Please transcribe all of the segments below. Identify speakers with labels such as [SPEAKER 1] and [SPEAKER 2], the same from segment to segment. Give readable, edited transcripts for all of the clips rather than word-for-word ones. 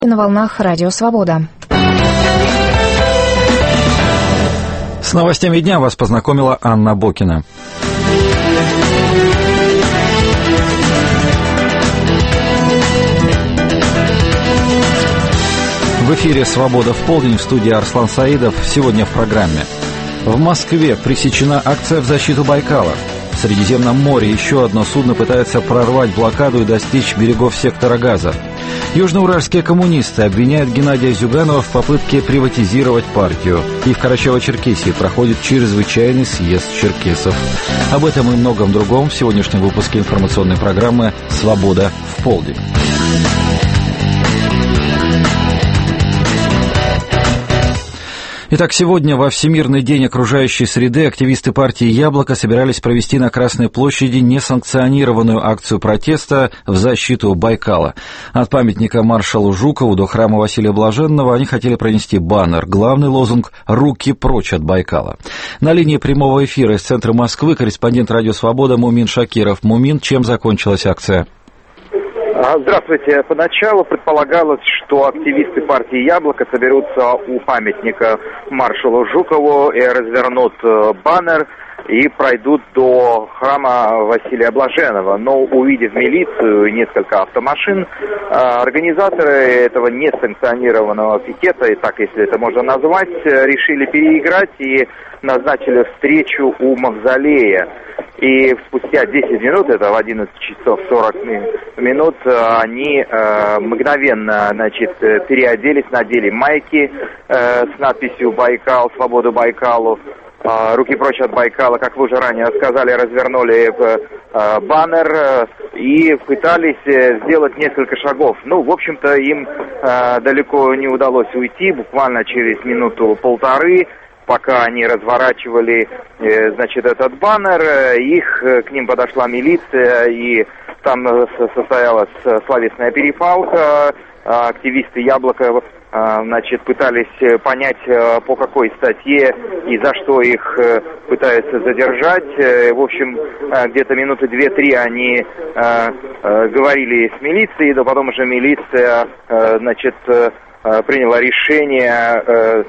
[SPEAKER 1] На волнах Радио Свобода.
[SPEAKER 2] С новостями дня вас познакомила Анна Бокина. В эфире «Свобода в полдень», в студии Арслан Саидов. Сегодня в программе. В Москве пресечена акция в защиту Байкала. В Средиземном море еще одно судно пытается прорвать блокаду и достичь берегов сектора Газа. Южноуральские коммунисты обвиняют Геннадия Зюганова в попытке приватизировать партию. И в Карачаево-Черкесии проходит чрезвычайный съезд черкесов. Об этом и многом другом в сегодняшнем выпуске информационной программы «Свобода в полдень». Итак, сегодня во Всемирный день окружающей среды активисты партии «Яблоко» собирались провести на Красной площади несанкционированную акцию протеста в защиту Байкала. От памятника маршалу Жукову до храма Василия Блаженного они хотели пронести баннер. Главный лозунг «Руки прочь от Байкала». На линии прямого эфира из центра Москвы корреспондент «Радио Свобода» Мумин Шакиров. Мумин, чем закончилась акция?
[SPEAKER 3] Здравствуйте. Поначалу предполагалось, что активисты партии «Яблоко» соберутся у памятника маршалу Жукову и развернут баннер и пройдут до храма Василия Блаженного. Но, увидев милицию и несколько автомашин, организаторы этого несанкционированного пикета, и так, если это можно назвать, решили переиграть и назначили встречу у мавзолея. И спустя 10 минут, это в 11 часов 40 минут, они мгновенно, переоделись, надели майки с надписью «Байкал», «Свободу Байкалу», «Руки прочь от Байкала», как вы уже ранее сказали, развернули баннер и пытались сделать несколько шагов. Ну, в общем-то, им далеко не удалось уйти, буквально через минуту-полторы, пока они разворачивали, этот баннер, к ним подошла милиция, и там состоялась словесная перепалка. Активисты «Яблоко», пытались понять, по какой статье и за что их пытаются задержать. В общем, где-то минуты 2-3 они говорили с милицией, да потом уже милиция, приняла решение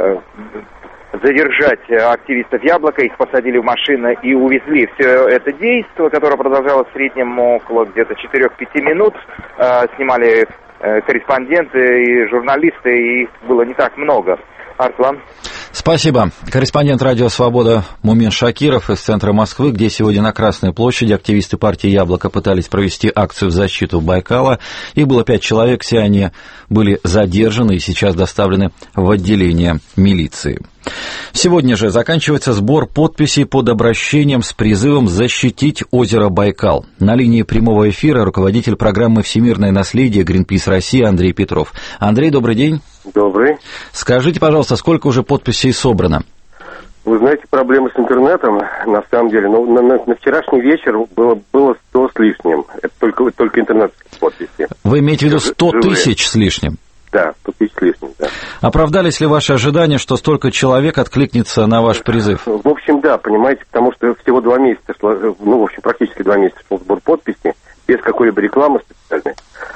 [SPEAKER 3] задержать активистов «Яблоко», их посадили в машины и увезли. Все это действие, которое продолжалось в среднем около где-то 4-5 минут, снимали корреспонденты и журналисты, и их было не так много. Арслан.
[SPEAKER 2] Спасибо. Корреспондент «Радио Свобода» Мумин Шакиров из центра Москвы, где сегодня на Красной площади активисты партии «Яблоко» пытались провести акцию в защиту Байкала. Их было 5 человек, все они были задержаны и сейчас доставлены в отделение милиции. Сегодня же заканчивается сбор подписей под обращением с призывом защитить озеро Байкал. На линии прямого эфира руководитель программы «Всемирное наследие» Greenpeace России Андрей Петров. Андрей, добрый день.
[SPEAKER 4] Добрый.
[SPEAKER 2] Скажите, пожалуйста, сколько уже подписей собрано?
[SPEAKER 4] Вы знаете, проблемы с интернетом, на самом деле, на вчерашний вечер было 100 с лишним. Это только интернет-подписи.
[SPEAKER 2] Вы имеете в виду 100 тысяч с лишним?
[SPEAKER 4] Да, 100 тысяч с лишним, да.
[SPEAKER 2] Оправдались ли ваши ожидания, что столько человек откликнется на ваш призыв?
[SPEAKER 4] В общем, да, понимаете, потому что всего 2 месяца, практически 2 месяца шел сбор подписей, без какой-либо рекламы специальной.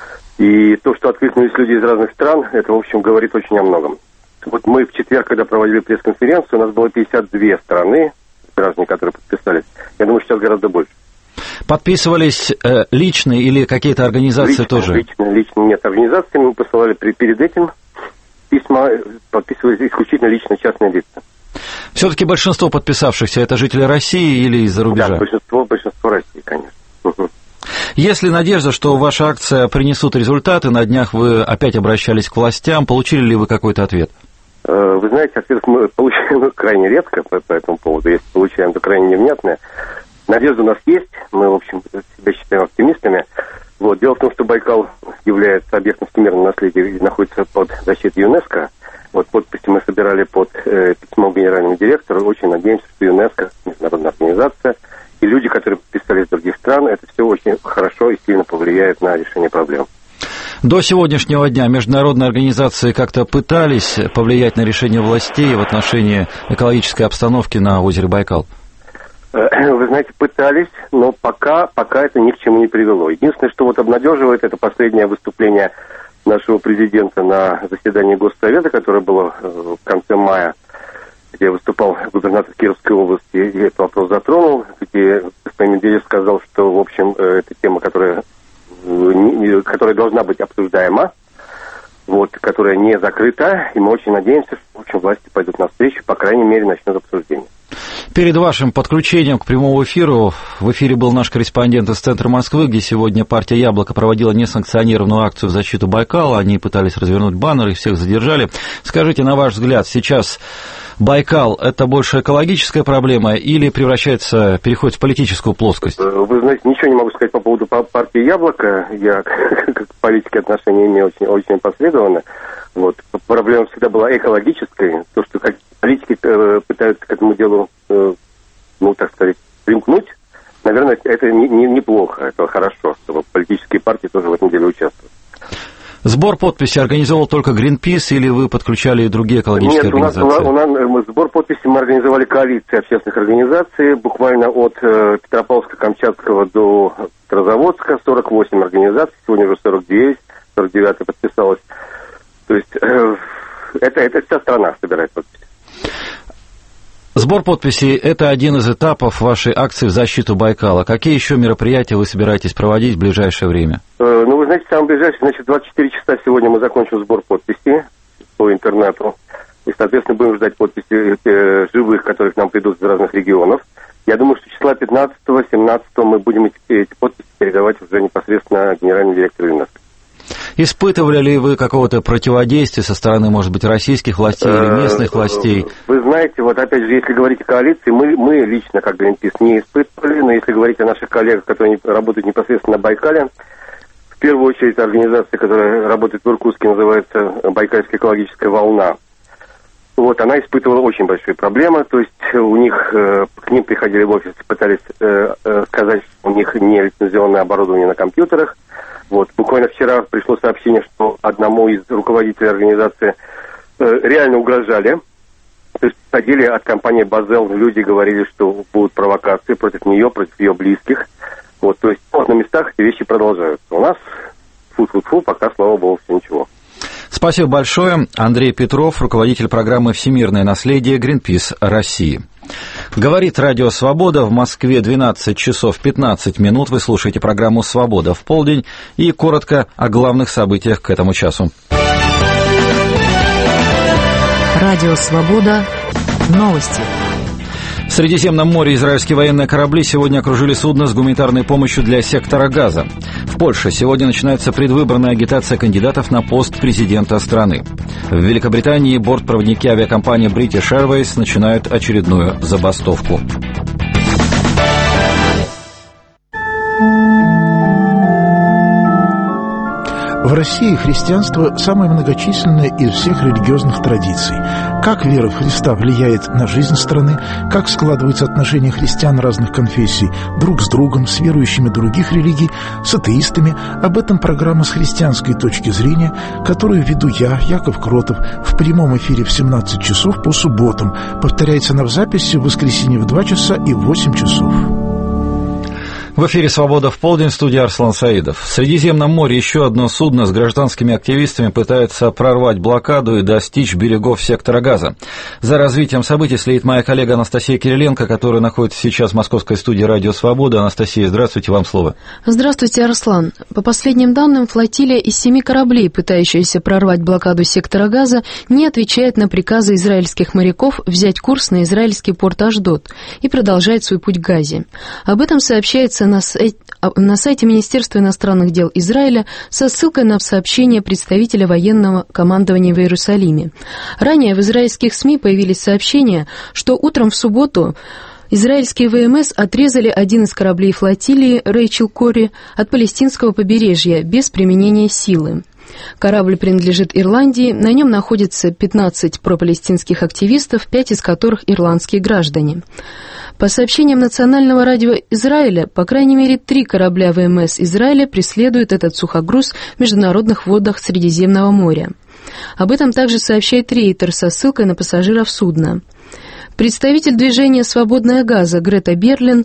[SPEAKER 4] И то, что откликнулись люди из разных стран, это, в общем, говорит очень о многом. Вот мы в четверг, когда проводили пресс-конференцию, у нас было 52 страны, граждане, которые подписались. Я думаю, сейчас гораздо больше.
[SPEAKER 2] Подписывались личные или какие-то организации тоже?
[SPEAKER 4] Лично нет. Организации мы посылали перед этим письма, подписывались исключительно лично частные лица.
[SPEAKER 2] Все-таки большинство подписавшихся это жители России или из-за рубежа?
[SPEAKER 4] Да, большинство России, конечно. Угу.
[SPEAKER 2] Есть ли надежда, что ваша акция принесут результаты? На днях вы опять обращались к властям. Получили ли вы какой-то ответ?
[SPEAKER 4] Вы знаете, ответ мы получаем крайне редко по этому поводу. Если получаем, то крайне невнятное. Надежда у нас есть. Мы, в общем, себя считаем оптимистами. Дело в том, что Байкал является объектом всемирного наследия и находится под защитой ЮНЕСКО. Подписи мы собирали под письмом генеральному директору. Очень надеемся, что ЮНЕСКО, международная организация, и люди, которые подписались из других стран, это все очень хорошо и сильно повлияет на решение проблем.
[SPEAKER 2] До сегодняшнего дня международные организации как-то пытались повлиять на решение властей в отношении экологической обстановки на озере Байкал?
[SPEAKER 4] Вы знаете, пытались, но пока это ни к чему не привело. Единственное, что обнадеживает, это последнее выступление нашего президента на заседании Госсовета, которое было в конце мая, где выступал губернатор Кировской области, и этот вопрос затронул, где господин Медведев сказал, что, в общем, это тема, которая должна быть обсуждаема, которая не закрыта, и мы очень надеемся, что, в общем, власти пойдут навстречу, по крайней мере, начнут обсуждение.
[SPEAKER 2] Перед вашим подключением к прямому эфиру в эфире был наш корреспондент из центра Москвы, где сегодня партия «Яблоко» проводила несанкционированную акцию в защиту Байкала. Они пытались развернуть баннер, их всех задержали. Скажите, на ваш взгляд, сейчас Байкал – это больше экологическая проблема или переходит в политическую плоскость?
[SPEAKER 4] Вы знаете, ничего не могу сказать по поводу партии «Яблоко». Я к политике отношения имею очень опосредованно. Проблема всегда была экологической. То, что политики пытаются к этому делу, так сказать, примкнуть, наверное, это неплохо, это хорошо, чтобы политические партии тоже в этом деле участвовали.
[SPEAKER 2] Сбор подписей организовал только Greenpeace или вы подключали и другие экологические организации?
[SPEAKER 4] Нет, у нас сбор подписей мы организовали коалиции общественных организаций, буквально от Петропавловска-Камчатского до Петрозаводска, 48 организаций, сегодня уже 49 подписалось. То есть это вся страна собирает подписи.
[SPEAKER 2] Сбор подписей – это один из этапов вашей акции в защиту Байкала. Какие еще мероприятия вы собираетесь проводить в ближайшее время?
[SPEAKER 4] Вы знаете, самое ближайшее, 24 часа сегодня мы закончим сбор подписей по интернету. И, соответственно, будем ждать подписи живых, которые к нам придут из разных регионов. Я думаю, что числа 15-17 мы будем эти подписи передавать уже непосредственно генеральному директору ЮНЕСКО.
[SPEAKER 2] Испытывали ли вы какого-то противодействия со стороны, может быть, российских властей или местных властей?
[SPEAKER 4] Вы знаете, опять же, если говорить о коалиции, мы лично, как Greenpeace, не испытывали, но если говорить о наших коллегах, которые работают непосредственно на Байкале, в первую очередь организация, которая работает в Иркутске, называется «Байкальская экологическая волна». Она испытывала очень большие проблемы, то есть к ним приходили в офис, пытались сказать, что у них не лицензионное оборудование на компьютерах. Буквально вчера пришло сообщение, что одному из руководителей организации реально угрожали. То есть ходили от компании «Базел», люди говорили, что будут провокации против нее, против ее близких. То есть на местах эти вещи продолжаются. У нас фу-фу-фу, пока, слава богу, все ничего.
[SPEAKER 2] Спасибо большое. Андрей Петров, руководитель программы «Всемирное наследие» Greenpeace России. Говорит Радио Свобода, в Москве 12 часов 15 минут. Вы слушаете программу «Свобода в полдень» и коротко о главных событиях к этому часу.
[SPEAKER 1] Радио Свобода. Новости.
[SPEAKER 2] В Средиземном море израильские военные корабли сегодня окружили судно с гуманитарной помощью для сектора Газа. В Польше сегодня начинается предвыборная агитация кандидатов на пост президента страны. В Великобритании бортпроводники авиакомпании British Airways начинают очередную забастовку.
[SPEAKER 5] В России христианство самое многочисленное из всех религиозных традиций. Как вера в Христа влияет на жизнь страны, как складываются отношения христиан разных конфессий друг с другом, с верующими других религий, с атеистами. Об этом программа «С христианской точки зрения», которую веду я, Яков Кротов, в прямом эфире в 17 часов по субботам. Повторяется она в записи в воскресенье в 2 часа и в 8 часов.
[SPEAKER 2] В эфире «Свобода в полдень», в студии Арслан Саидов. В Средиземном море еще одно судно с гражданскими активистами пытается прорвать блокаду и достичь берегов сектора Газа. За развитием событий следит моя коллега Анастасия Кириленко, которая находится сейчас в московской студии «Радио Свобода». Анастасия, здравствуйте, вам слово.
[SPEAKER 6] Здравствуйте, Арслан. По последним данным, флотилия из 7 кораблей, пытающаяся прорвать блокаду сектора Газа, не отвечает на приказы израильских моряков взять курс на израильский порт Ашдод и продолжает свой путь к Газе. Об этом сообщается на сайте Министерства иностранных дел Израиля со ссылкой на сообщение представителя военного командования в Иерусалиме. Ранее в израильских СМИ появились сообщения, что утром в субботу израильские ВМС отрезали один из кораблей флотилии Рэйчел Кори от палестинского побережья без применения силы. Корабль принадлежит Ирландии, на нем находится 15 пропалестинских активистов, 5 из которых ирландские граждане. По сообщениям Национального радио Израиля, по крайней мере 3 корабля ВМС Израиля преследуют этот сухогруз в международных водах Средиземного моря. Об этом также сообщает Рейтер со ссылкой на пассажиров судна. Представитель движения «Свободная Газа» Грета Берлин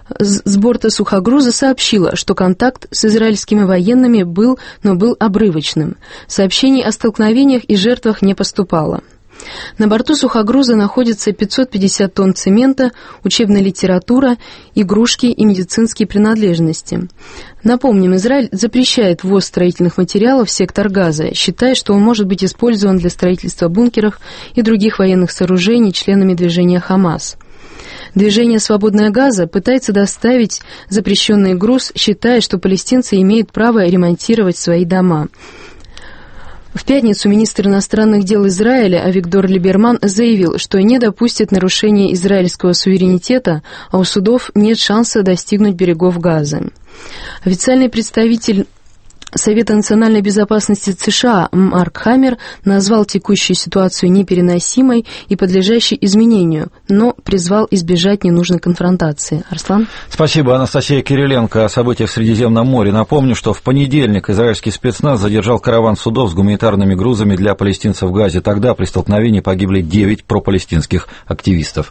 [SPEAKER 6] с борта сухогруза сообщила, что контакт с израильскими военными был, но был обрывочным. Сообщений о столкновениях и жертвах не поступало. На борту сухогруза находится 550 тонн цемента, учебная литература, игрушки и медицинские принадлежности. Напомним, Израиль запрещает ввоз строительных материалов в сектор Газа, считая, что он может быть использован для строительства бункеров и других военных сооружений членами движения «Хамас». Движение «Свободная Газа» пытается доставить запрещенный груз, считая, что палестинцы имеют право ремонтировать свои дома. В пятницу министр иностранных дел Израиля Авигдор Либерман заявил, что не допустит нарушения израильского суверенитета, а у судов нет шанса достигнуть берегов Газа. Официальный представитель Совета национальной безопасности США Марк Хаммер назвал текущую ситуацию непереносимой и подлежащей изменению, но призвал избежать ненужной конфронтации. Арслан?
[SPEAKER 2] Спасибо, Анастасия Кириленко. О событиях в Средиземном море. Напомню, что в понедельник израильский спецназ задержал караван судов с гуманитарными грузами для палестинцев в Газе. Тогда при столкновении погибли 9 пропалестинских активистов.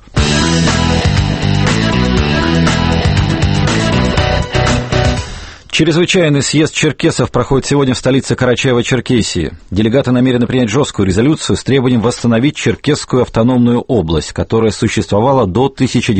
[SPEAKER 2] Чрезвычайный съезд черкесов проходит сегодня в столице Карачаево-Черкесии. Делегаты намерены принять жесткую резолюцию с требованием восстановить Черкесскую автономную область, которая существовала до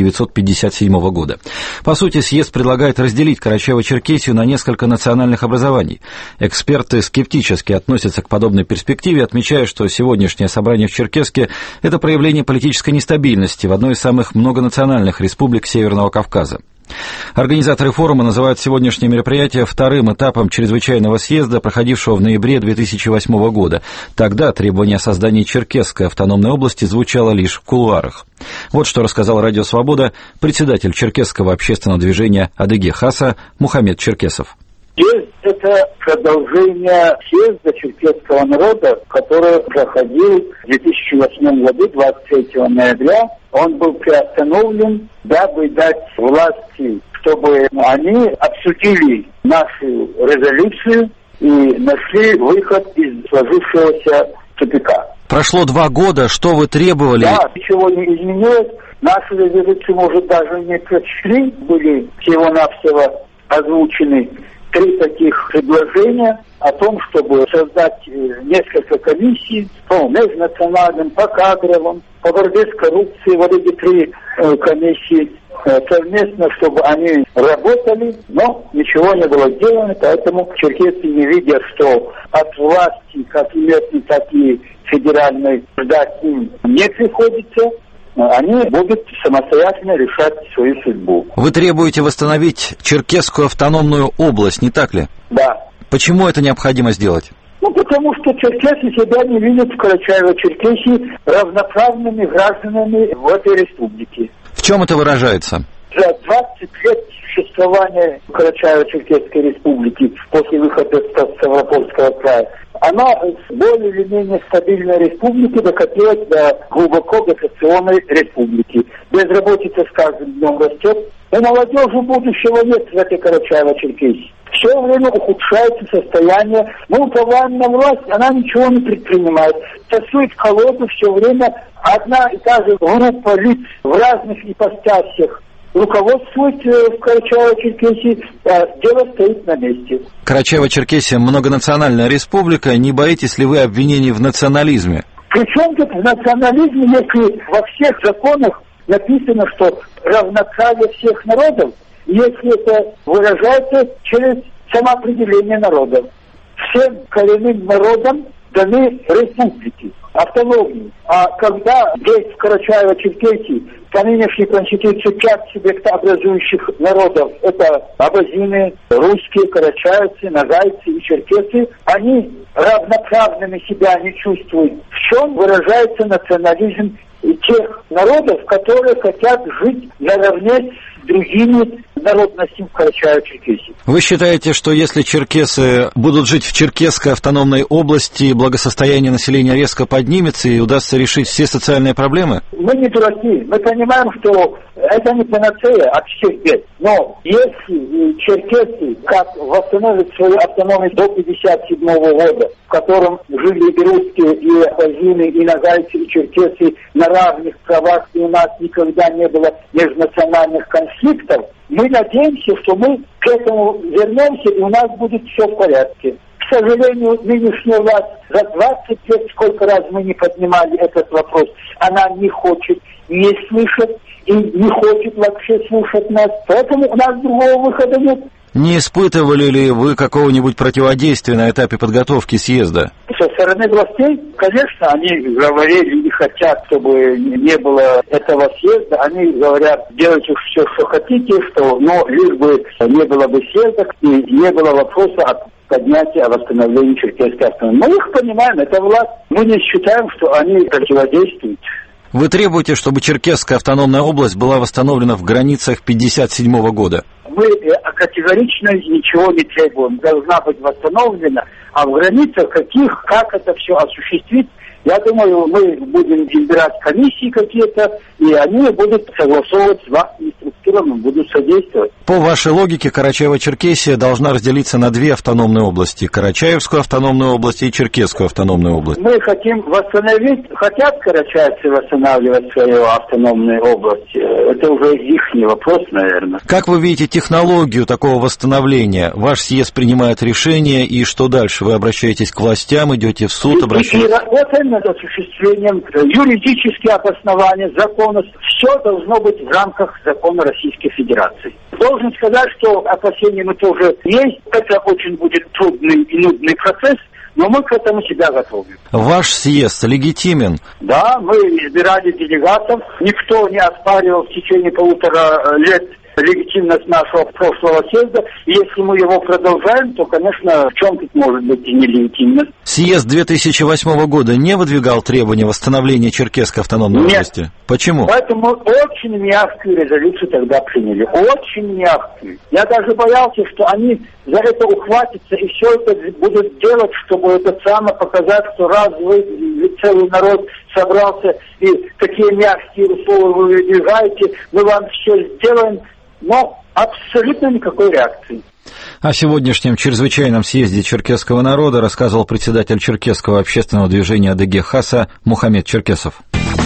[SPEAKER 2] 1957 года. По сути, съезд предлагает разделить Карачаево-Черкесию на несколько национальных образований. Эксперты скептически относятся к подобной перспективе, отмечая, что сегодняшнее собрание в Черкесске – это проявление политической нестабильности в одной из самых многонациональных республик Северного Кавказа. Организаторы форума называют сегодняшнее мероприятие вторым этапом чрезвычайного съезда, проходившего в ноябре 2008 года. Тогда требование о создании Черкесской автономной области звучало лишь в кулуарах. Вот что рассказал «Радио Свобода» председатель черкесского общественного движения «Адыге Хаса» Мухаммед Черкесов.
[SPEAKER 7] Съезд – это продолжение съезда черкесского народа, который проходил в 2008 году, 23 ноября. Он был приостановлен, дабы дать власти, чтобы они обсудили нашу резолюцию и нашли выход из сложившегося тупика.
[SPEAKER 2] Прошло 2 года, что вы требовали?
[SPEAKER 7] Да, ничего не изменилось. Нашу резолюцию, может, даже не прочли, были всего-навсего озвучены 3 таких предложения о том, чтобы создать несколько комиссий по межнациональным, по кадровым, по борьбе с коррупцией, вот эти 3 комиссии совместно, чтобы они работали, но ничего не было сделано, поэтому черкесцы, не видя, что от власти, как и местной, так и федеральной, ждать им не приходится, они будут самостоятельно решать свою судьбу.
[SPEAKER 2] Вы требуете восстановить Черкесскую автономную область, не так ли?
[SPEAKER 7] Да.
[SPEAKER 2] Почему это необходимо сделать?
[SPEAKER 7] Потому что черкесы себя не видят в Карачаево-Черкесии равноправными гражданами в этой республике.
[SPEAKER 2] В чем это выражается?
[SPEAKER 7] За 20 лет существования Карачаево-Черкесской республики после выхода из Ставропольского края она с более или менее стабильной республики докатилась до глубоко дотационной республики. Безработица с каждым днем растет. У молодежи будущего нет в этой Карачаево-Черкесии. Все время ухудшается состояние. Мы уповаем на власть, она ничего не предпринимает. Тасует колоду все время. Одна и та же группа лиц в разных ипостасях руководствует в Карачаево-Черкесии, дело стоит на месте.
[SPEAKER 2] Карачаево-Черкесия многонациональная республика. Не боитесь ли вы обвинений в национализме?
[SPEAKER 7] Причем тут в национализме, если во всех законах написано, что равноправие всех народов, если это выражается через самоопределение народов. Всем коренным народам даны республики, автономии. А когда здесь, в Карачаево-Черкесии, по нынешней конституции 5 субъектообразующих народов, это абазины, русские, карачаевцы, нагайцы и черкесы, они равноправными себя не чувствуют. В чем выражается национализм тех народов, которые хотят жить наравне с другими народностями в Карачаево-Черкесии.
[SPEAKER 2] Вы считаете, что если черкесы будут жить в Черкесской автономной области, благосостояние населения резко поднимется и удастся решить все социальные проблемы?
[SPEAKER 7] Мы не дураки. Мы понимаем, что это не панацея от всех бед. Но если черкесы, как восстановят свою автономию до 1957 года, в котором жили и русские, и абазины, и нагайцы, и черкесы на равных правах, и у нас никогда не было межнациональных конфликтов, конфликтов, мы надеемся, что мы к этому вернемся, и у нас будет все в порядке. К сожалению, нынешняя власть за 20 лет, сколько раз мы не поднимали этот вопрос, она не хочет, не слышит и не хочет вообще слушать нас. Поэтому у нас другого выхода нет.
[SPEAKER 2] Не испытывали ли вы какого-нибудь противодействия на этапе подготовки съезда?
[SPEAKER 7] Со стороны властей, конечно, они говорили и хотят, чтобы не было этого съезда. Они говорят, делайте все, что хотите, но лишь бы не было бы съезда и не было вопроса о поднятия, о восстановлении черкесской автономии. Мы их понимаем, это власть. Мы не считаем, что они противодействуют.
[SPEAKER 2] Вы требуете, чтобы Черкесская автономная область была восстановлена в границах 1957 года?
[SPEAKER 7] Мы категорично ничего не требуем. Должна быть восстановлена, а в границах каких, как это все осуществить, я думаю, мы будем избирать комиссии какие-то, и они будут согласовывать с властными структурами, будут содействовать.
[SPEAKER 2] По вашей логике, Карачаево-Черкесия должна разделиться на две автономные области. Карачаевскую автономную область и Черкесскую автономную область.
[SPEAKER 7] Мы хотим восстановить, хотят карачаевцы восстанавливать свою автономную область. Это уже их вопрос, наверное.
[SPEAKER 2] Как вы видите технологию такого восстановления? Ваш съезд принимает решение, и что дальше? Вы обращаетесь к властям, идете в суд, обращаетесь...
[SPEAKER 7] И работаем над осуществлением юридические обоснования, законов. Все должно быть в рамках закона Российской Федерации. Должен сказать, что опасения мы тоже есть. Это очень будет трудный и нудный процесс, но мы к этому себя готовим.
[SPEAKER 2] Ваш съезд легитимен?
[SPEAKER 7] Да, мы избирали делегатов. Никто не оспаривал в течение 1,5 лет легитимность нашего прошлого съезда. И если мы его продолжаем, то, конечно, в чем тут может быть и нелегитимность?
[SPEAKER 2] Съезд 2008 года не выдвигал требования восстановления Черкесской автономной области? Нет. Почему?
[SPEAKER 7] Поэтому очень мягкую резолюцию тогда приняли. Очень мягкую. Я даже боялся, что они за это ухватятся и все это будут делать, чтобы это самое показать, что раз вы целый народ собрался и такие мягкие условия вы выдвигаете, мы вам все сделаем. Но абсолютно никакой реакции.
[SPEAKER 2] О сегодняшнем чрезвычайном съезде черкесского народа рассказывал председатель черкесского общественного движения АДГ ХАСА Мухаммед Черкесов.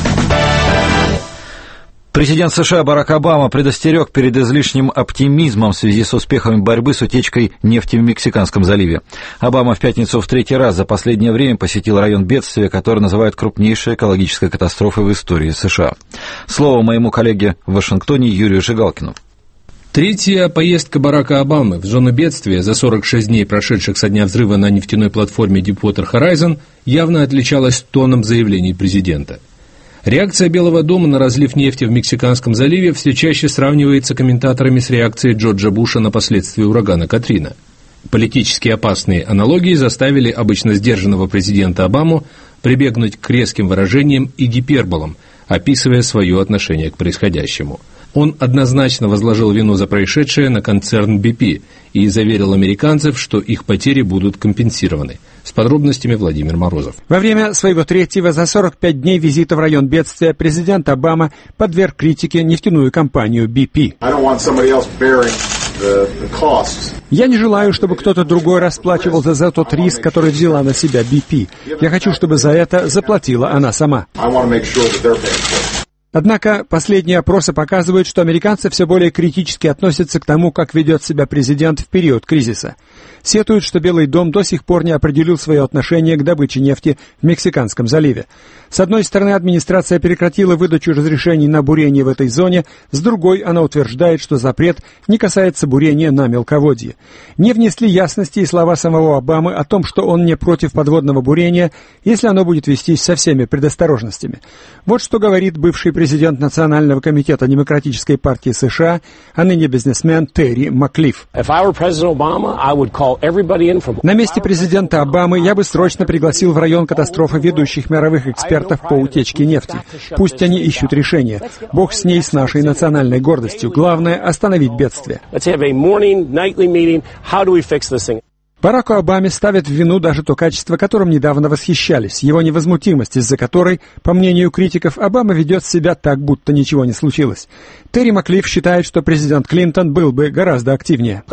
[SPEAKER 2] Президент США Барак Обама предостерег перед излишним оптимизмом в связи с успехами борьбы с утечкой нефти в Мексиканском заливе. Обама в пятницу в 3-й раз за последнее время посетил район бедствия, который называют крупнейшей экологической катастрофой в истории США. Слово моему коллеге в Вашингтоне Юрию Жигалкину.
[SPEAKER 8] Третья поездка Барака Обамы в зону бедствия за 46 дней, прошедших со дня взрыва на нефтяной платформе Deepwater Horizon, явно отличалась тоном заявлений президента. Реакция Белого дома на разлив нефти в Мексиканском заливе все чаще сравнивается комментаторами с реакцией Джорджа Буша на последствия урагана Катрина. Политически опасные аналогии заставили обычно сдержанного президента Обаму прибегнуть к резким выражениям и гиперболам, описывая свое отношение к происходящему. Он однозначно возложил вину за происшедшее на концерн BP и заверил американцев, что их потери будут компенсированы. С подробностями Владимир Морозов.
[SPEAKER 9] Во время своего третьего за 45 дней визита в район бедствия президент Обама подверг критике нефтяную компанию BP. Я не желаю, чтобы кто-то другой расплачивался за тот риск, который взяла на себя BP. Я хочу, чтобы за это заплатила она сама. Однако последние опросы показывают, что американцы все более критически относятся к тому, как ведет себя президент в период кризиса. Сетуют, что Белый дом до сих пор не определил свое отношение к добыче нефти в Мексиканском заливе. С одной стороны, администрация прекратила выдачу разрешений на бурение в этой зоне, с другой она утверждает, что запрет не касается бурения на мелководье. Не внесли ясности и слова самого Обамы о том, что он не против подводного бурения, если оно будет вестись со всеми предосторожностями. Вот что говорит бывший президент Национального комитета Демократической партии США, а ныне бизнесмен Терри Маклифф. На месте президента Обамы я бы срочно пригласил в район катастрофы ведущих мировых экспертов по утечке нефти. Пусть они ищут решение. Бог с ней, с нашей национальной гордостью. Главное — остановить бедствие. Бараку Обаме ставят в вину даже то качество, которым недавно восхищались, его невозмутимость, из-за которой, по мнению критиков, Обама ведет себя так, будто ничего не случилось. Терри Маклифф считает, что президент Клинтон был бы гораздо активнее.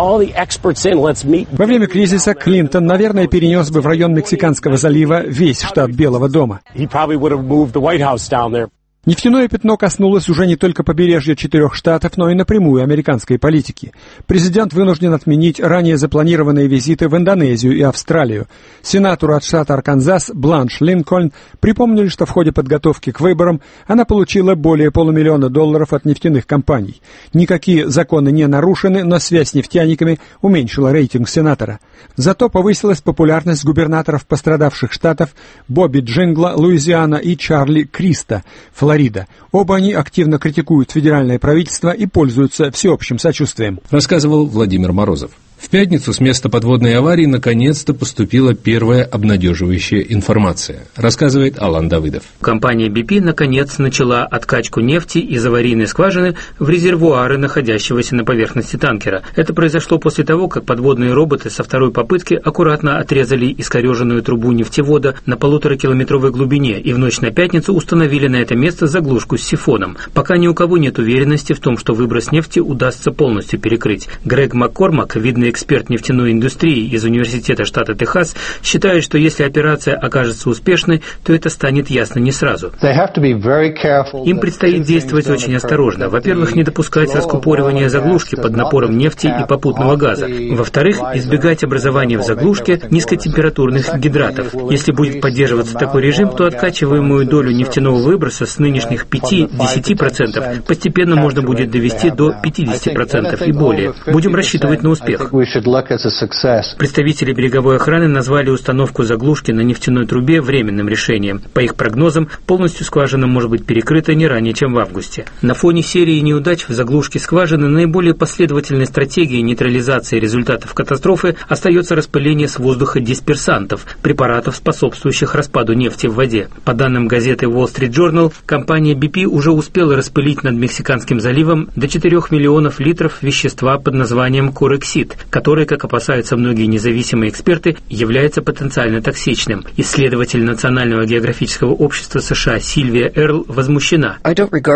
[SPEAKER 9] Во время кризиса Клинтон, наверное, перенес бы в район Мексиканского залива весь штат Белого дома. Нефтяное пятно коснулось уже не только побережья 4 штатов, но и напрямую американской политики. Президент вынужден отменить ранее запланированные визиты в Индонезию и Австралию. Сенатору от штата Арканзас Бланш Линкольн припомнили, что в ходе подготовки к выборам она получила более $500 000 от нефтяных компаний. Никакие законы не нарушены, но связь с нефтяниками уменьшила рейтинг сенатора. Зато повысилась популярность губернаторов пострадавших штатов Бобби Джингла, Луизиана, и Чарли Криста, Флорида. Оба они активно критикуют федеральное правительство и пользуются всеобщим сочувствием.
[SPEAKER 8] Рассказывал Владимир Морозов. В пятницу с места подводной аварии наконец-то поступила первая обнадеживающая информация, рассказывает Алан Давыдов.
[SPEAKER 10] Компания BP наконец начала откачку нефти из аварийной скважины в резервуары, находящегося на поверхности танкера. Это произошло после того, как подводные роботы со второй попытки аккуратно отрезали искореженную трубу нефтевода на 1,5-километровой глубине и в ночь на пятницу установили на это место заглушку с сифоном. Пока ни у кого нет уверенности в том, что выброс нефти удастся полностью перекрыть. Грег Маккормак, видный эксперт нефтяной индустрии из Университета штата Техас, считает, что если операция окажется успешной, то это станет ясно не сразу. Им предстоит действовать очень осторожно. Во-первых, не допускать раскупоривания заглушки под напором нефти и попутного газа. Во-вторых, избегать образования в заглушке низкотемпературных гидратов. Если будет поддерживаться такой режим, то откачиваемую долю нефтяного выброса с нынешних 5-10% постепенно можно будет довести до 50% и более. Будем рассчитывать на успех. Представители береговой охраны назвали установку заглушки на нефтяной трубе временным решением. По их прогнозам, полностью скважина может быть перекрыта не ранее, чем в августе. На фоне серии неудач в заглушке скважины наиболее последовательной стратегией нейтрализации результатов катастрофы остается распыление с воздуха дисперсантов, препаратов, способствующих распаду нефти в воде. По данным газеты Wall Street Journal, компания BP уже успела распылить над Мексиканским заливом до 4 миллионов литров вещества под названием корексид, который, как опасаются многие независимые эксперты, является потенциально токсичным. Исследователь Национального географического общества США Сильвия Эрл возмущена. «Я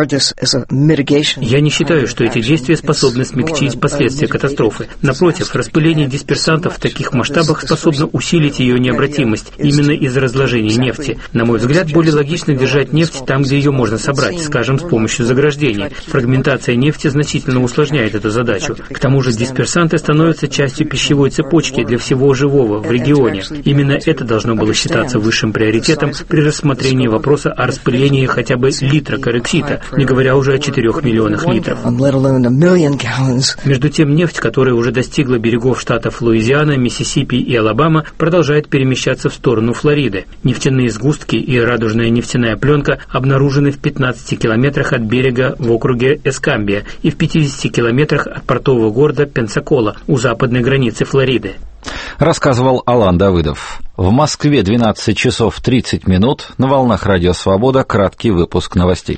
[SPEAKER 10] не считаю, что эти действия способны смягчить последствия катастрофы. Напротив, распыление дисперсантов в таких масштабах способно усилить ее необратимость именно из-за разложения нефти. На мой взгляд, более логично держать нефть там, где ее можно собрать, скажем, с помощью заграждения. Фрагментация нефти значительно усложняет эту задачу. К тому же дисперсанты становятся частью пищевой цепочки для всего живого в регионе. Именно это должно было считаться высшим приоритетом при рассмотрении вопроса о распылении хотя бы литра корексита, не говоря уже о 4 миллионах литров. Между тем, нефть, которая уже достигла берегов штатов Луизиана, Миссисипи и Алабама, продолжает перемещаться в сторону Флориды. Нефтяные сгустки и радужная нефтяная пленка обнаружены в 15 километрах от берега в округе Эскамбия и в 50 километрах от портового города Пенсакола у западной границы Флориды.
[SPEAKER 2] Рассказывал Алан Давыдов. В Москве 12 часов 30 минут. На волнах Радио Свобода краткий выпуск новостей.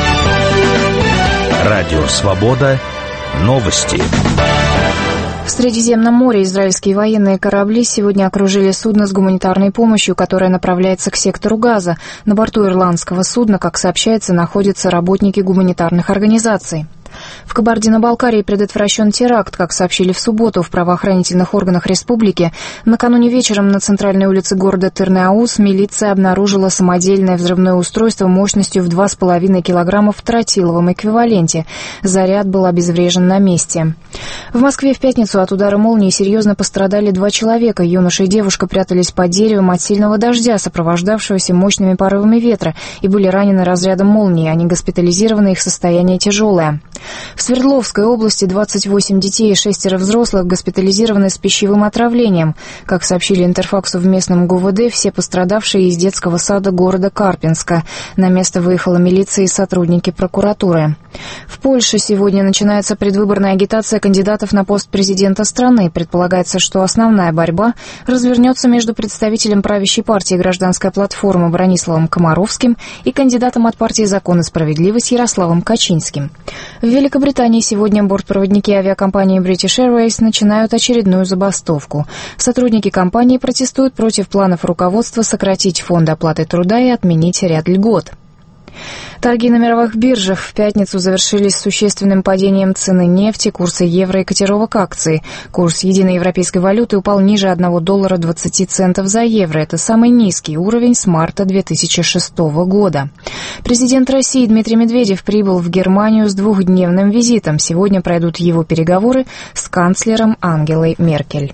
[SPEAKER 11] Радио Свобода. Новости.
[SPEAKER 12] В Средиземном море израильские военные корабли сегодня окружили судно с гуманитарной помощью, которое направляется к сектору Газа. На борту ирландского судна, как сообщается, находятся работники гуманитарных организаций. В Кабардино-Балкарии предотвращен теракт, как сообщили в субботу в правоохранительных органах республики. Накануне вечером на центральной улице города Тырныауз милиция обнаружила самодельное взрывное устройство мощностью в 2,5 килограмма в тротиловом эквиваленте. Заряд был обезврежен на месте. В Москве в пятницу от удара молнии серьезно пострадали 2 человека. Юноша и девушка прятались под деревом от сильного дождя, сопровождавшегося мощными порывами ветра, и были ранены разрядом молнии. Они госпитализированы, их состояние тяжелое. В Свердловской области 28 детей и 6 взрослых госпитализированы с пищевым отравлением. Как сообщили Интерфаксу в местном ГУВД, все пострадавшие из детского сада города Карпинска. На место выехала милиция и сотрудники прокуратуры. В Польше сегодня начинается предвыборная агитация кандидатов на пост президента страны. Предполагается, что основная борьба развернется между представителем правящей партии «Гражданская платформа» Брониславом Комаровским и кандидатом от партии «Закон и справедливость» Ярославом Качинским. В Великобритании сегодня бортпроводники авиакомпании British Airways начинают очередную забастовку. Сотрудники компании протестуют против планов руководства сократить фонд оплаты труда и отменить ряд льгот. Торги на мировых биржах в пятницу завершились существенным падением цены нефти, курса евро и котировок акций. Курс единой европейской валюты упал ниже $1.20 за евро. Это самый низкий уровень с марта 2006 года. Президент России Дмитрий Медведев прибыл в Германию с двухдневным визитом. Сегодня пройдут его переговоры с канцлером Ангелой Меркель.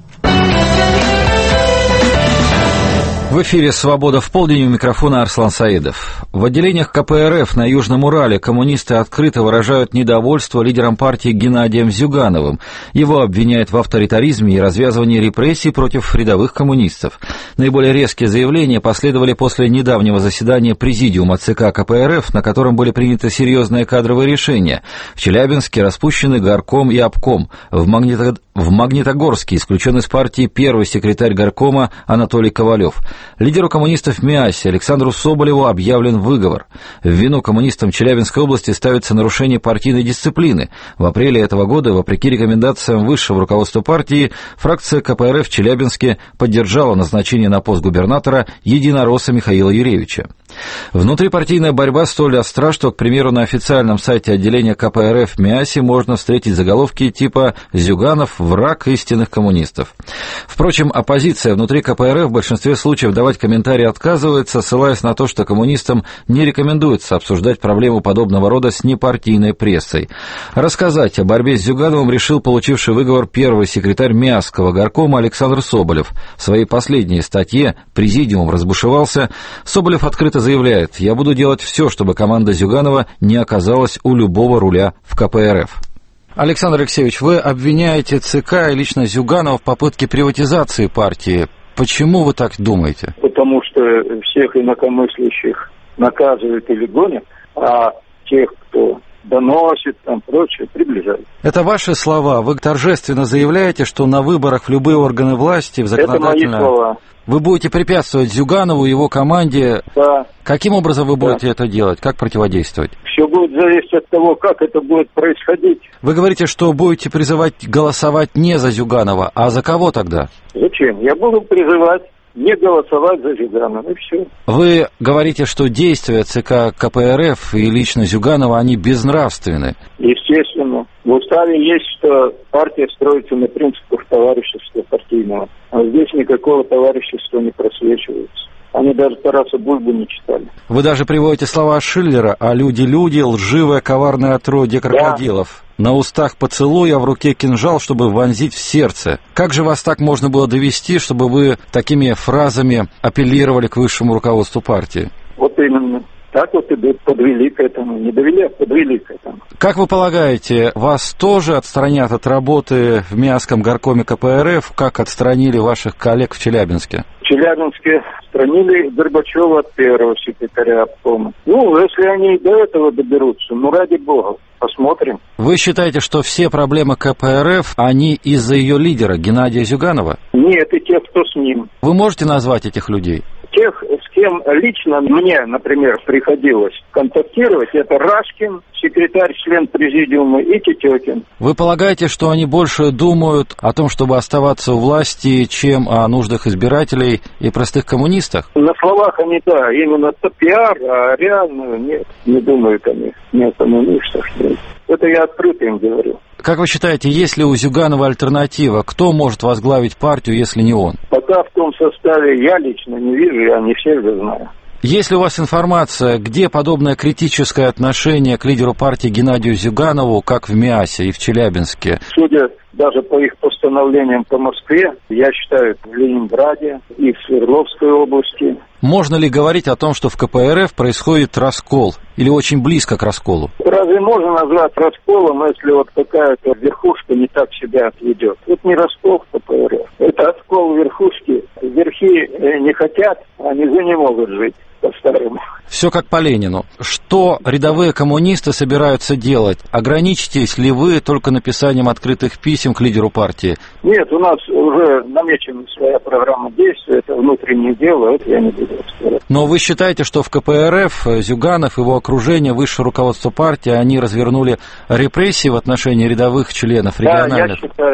[SPEAKER 2] В эфире «Свобода в полдень», у микрофона Арслан Саидов. В отделениях КПРФ на Южном Урале коммунисты открыто выражают недовольство лидером партии Геннадием Зюгановым. Его обвиняют в авторитаризме и развязывании репрессий против рядовых коммунистов. Наиболее резкие заявления последовали после недавнего заседания президиума ЦК КПРФ, на котором были приняты серьезные кадровые решения. В Челябинске распущены горком и обком. В Магнитогорске исключен из партии первый секретарь горкома Анатолий Ковалев. Лидеру коммунистов МИАСе Александру Соболеву объявлен выговор. В вину коммунистам Челябинской области ставится нарушение партийной дисциплины. В апреле этого года, вопреки рекомендациям высшего руководства партии, фракция КПРФ в Челябинске поддержала назначение на пост губернатора единоросса Михаила Юревича. Внутрипартийная борьба столь остра, что, к примеру, на официальном сайте отделения КПРФ в МИАСе можно встретить заголовки типа «Зюганов – враг истинных коммунистов». Впрочем, оппозиция внутри КПРФ в большинстве случаев давать комментарии отказывается, ссылаясь на то, что коммунистам не рекомендуется обсуждать проблему подобного рода с непартийной прессой. Рассказать о борьбе с Зюгановым решил получивший выговор первый секретарь МИАСского горкома Александр Соболев. В своей последней статье «Президиум разбушевался» Соболев открыто заявляет: «Я буду делать все, чтобы команда Зюганова не оказалась у любого руля в КПРФ». Александр Алексеевич, вы обвиняете ЦК и лично Зюганова в попытке приватизации партии. Почему вы так думаете?
[SPEAKER 13] Потому что всех инакомыслящих наказывают или гонят, а тех, кто доносит, там прочее, приближают.
[SPEAKER 2] Это ваши слова. Вы торжественно заявляете, что на выборах в любые органы власти, в законодательное...
[SPEAKER 13] Это мои слова.
[SPEAKER 2] Вы будете препятствовать Зюганову и его команде.
[SPEAKER 13] Да.
[SPEAKER 2] Каким образом вы будете это делать? Как противодействовать?
[SPEAKER 13] Все будет зависеть от того, как это будет происходить.
[SPEAKER 2] Вы говорите, что будете призывать голосовать не за Зюганова, а за кого тогда?
[SPEAKER 13] Зачем? Я буду призывать не голосовать за Зюганова, и все.
[SPEAKER 2] Вы говорите, что действия ЦК КПРФ и лично Зюганова, они безнравственны.
[SPEAKER 13] Естественно. В уставе есть, что партия строится на принципах товарищества партийного. А здесь никакого товарищества не просвечивается. Они даже Тараса Бульбу не читали.
[SPEAKER 2] Вы даже приводите слова Шиллера: «А люди-люди, лживое, коварное отродье крокодилов». Да. На устах поцелуй, а в руке кинжал, чтобы вонзить в сердце. Как же вас так можно было довести, чтобы вы такими фразами апеллировали к высшему руководству партии?
[SPEAKER 13] Вот именно. Так вот и подвели к этому. Не довели, а подвели к этому.
[SPEAKER 2] Как вы полагаете, вас тоже отстранят от работы в МИАСском горкоме КПРФ, как отстранили ваших коллег в Челябинске?
[SPEAKER 13] В Челябинске отстранили Горбачева от первого секретаря обкома. Если они до этого доберутся, ради бога, посмотрим.
[SPEAKER 2] Вы считаете, что все проблемы КПРФ, они из-за ее лидера Геннадия Зюганова?
[SPEAKER 13] Нет, и тех, кто с ним.
[SPEAKER 2] Вы можете назвать этих людей?
[SPEAKER 13] Тех, с кем лично мне, например, приходилось контактировать, это Рашкин, секретарь, член президиума, и Тетекин.
[SPEAKER 2] Вы полагаете, что они больше думают о том, чтобы оставаться у власти, чем о нуждах избирателей и простых коммунистах?
[SPEAKER 13] На словах они, да, именно это пиар, а реально нет, не думают они ни о коммунистах. Нет. Это я открыто им говорю.
[SPEAKER 2] Как вы считаете, есть ли у Зюганова альтернатива? Кто может возглавить партию, если не он?
[SPEAKER 13] Пока в том составе я лично не вижу, я не всех же знаю.
[SPEAKER 2] Есть ли у вас информация, где подобное критическое отношение к лидеру партии Геннадию Зюганову, как в МИАСе и в Челябинске?
[SPEAKER 13] Судя даже по их постановлениям по Москве, я считаю, в Ленинграде и в Свердловской области.
[SPEAKER 2] Можно ли говорить о том, что в КПРФ происходит раскол или очень близко к расколу?
[SPEAKER 13] Разве можно назвать расколом, если вот какая-то верхушка не так себя отведет? Это не раскол в КПРФ, это раскол верхушки. Верхи не хотят, а низы не могут жить. По-старому.
[SPEAKER 2] Все как по Ленину. Что рядовые коммунисты собираются делать? Ограничитесь ли вы только написанием открытых писем к лидеру партии?
[SPEAKER 13] Нет, у нас уже намечена своя программа действий, это внутреннее дело, это я не буду рассказывать.
[SPEAKER 2] Но вы считаете, что в КПРФ Зюганов, его окружение, высшее руководство партии, они развернули репрессии в отношении рядовых членов региональных?
[SPEAKER 13] Да, я считаю.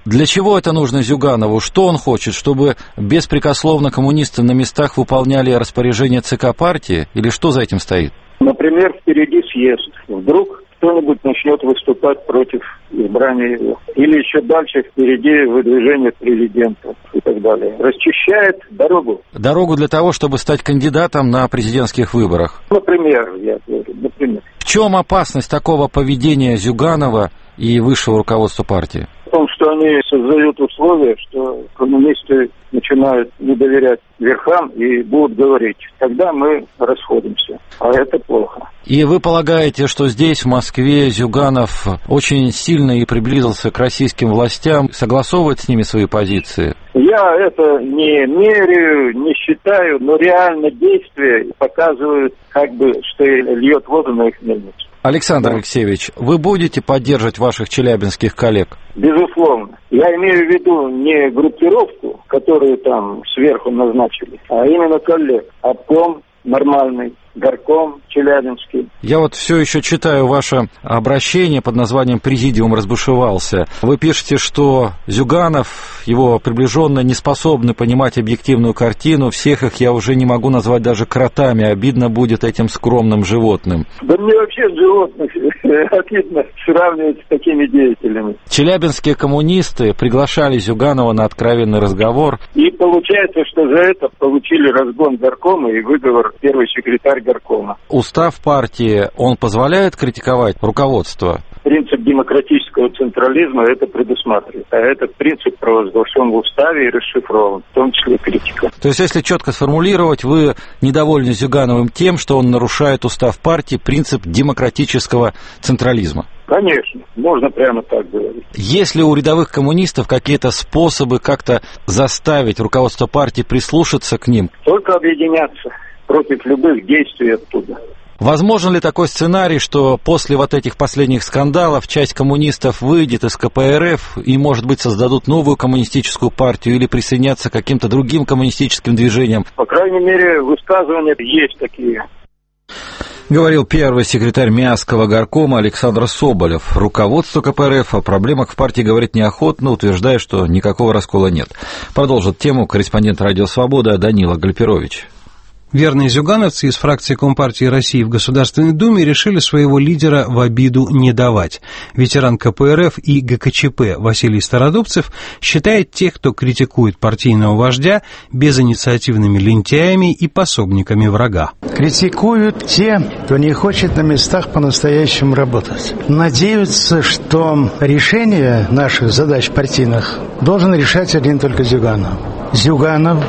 [SPEAKER 2] Для чего это нужно Зюганову? Что он хочет? Чтобы беспрекословно коммунисты на местах выполняли распоряжения ЦК партии? Или что за этим стоит?
[SPEAKER 13] Например, впереди съезд. Вдруг кто-нибудь начнет выступать против избрания его. Или еще дальше впереди выдвижение президента и так далее. Расчищает дорогу.
[SPEAKER 2] Дорогу для того, чтобы стать кандидатом на президентских выборах.
[SPEAKER 13] Например, я говорю, например.
[SPEAKER 2] В чем опасность такого поведения Зюганова и высшего руководства партии?
[SPEAKER 13] В том, что они создают условия, что коммунисты начинают не доверять верхам и будут говорить, тогда мы расходимся. А это плохо.
[SPEAKER 2] И вы полагаете, что здесь, в Москве, Зюганов очень сильно и приблизился к российским властям, согласовывает с ними свои позиции?
[SPEAKER 13] Я это не меряю, не считаю, но реально действия показывают, как бы, что льет воду на их мельницу.
[SPEAKER 2] Александр Алексеевич, вы будете поддерживать ваших челябинских коллег?
[SPEAKER 13] Безусловно. Я имею в виду не группировку, которую там сверху назначили, а именно коллег. Обком нормальный, горком челябинский.
[SPEAKER 2] Я вот все еще читаю ваше обращение под названием «Президиум разбушевался». Вы пишете, что Зюганов, его приближенные не способны понимать объективную картину. Всех их я уже не могу назвать даже кротами. Обидно будет этим скромным животным.
[SPEAKER 13] Да мне вообще животных обидно сравнивать с такими деятелями.
[SPEAKER 2] Челябинские коммунисты приглашали Зюганова на откровенный разговор.
[SPEAKER 13] И получается, что за это получили разгон горкома и выговор первый секретарь горкома.
[SPEAKER 2] Устав партии, он позволяет критиковать руководство?
[SPEAKER 13] Принцип демократического централизма это предусматривает. А этот принцип провозглашен в уставе и расшифрован, в том числе критика.
[SPEAKER 2] То есть, если четко сформулировать, вы недовольны Зюгановым тем, что он нарушает устав партии, принцип демократического централизма?
[SPEAKER 13] Конечно, можно прямо так говорить.
[SPEAKER 2] Есть ли у рядовых коммунистов какие-то способы как-то заставить руководство партии прислушаться к ним?
[SPEAKER 13] Только объединяться против любых действий оттуда.
[SPEAKER 2] Возможен ли такой сценарий, что после вот этих последних скандалов часть коммунистов выйдет из КПРФ и, может быть, создадут новую коммунистическую партию или присоединятся к каким-то другим коммунистическим движениям?
[SPEAKER 13] По крайней мере, высказывания есть такие.
[SPEAKER 2] Говорил первый секретарь Миасского горкома Александр Соболев. Руководство КПРФ о проблемах в партии говорит неохотно, утверждая, что никакого раскола нет. Продолжит тему корреспондент «Радио Свобода» Данила Гальперович.
[SPEAKER 14] Верные зюгановцы из фракции Компартии России в Государственной Думе решили своего лидера в обиду не давать. Ветеран КПРФ и ГКЧП Василий Стародубцев считает тех, кто критикует партийного вождя, безинициативными лентяями и пособниками врага.
[SPEAKER 15] Критикуют те, кто не хочет на местах по-настоящему работать. Надеются, что решение наших задач партийных должен решать один только Зюганов. Зюганов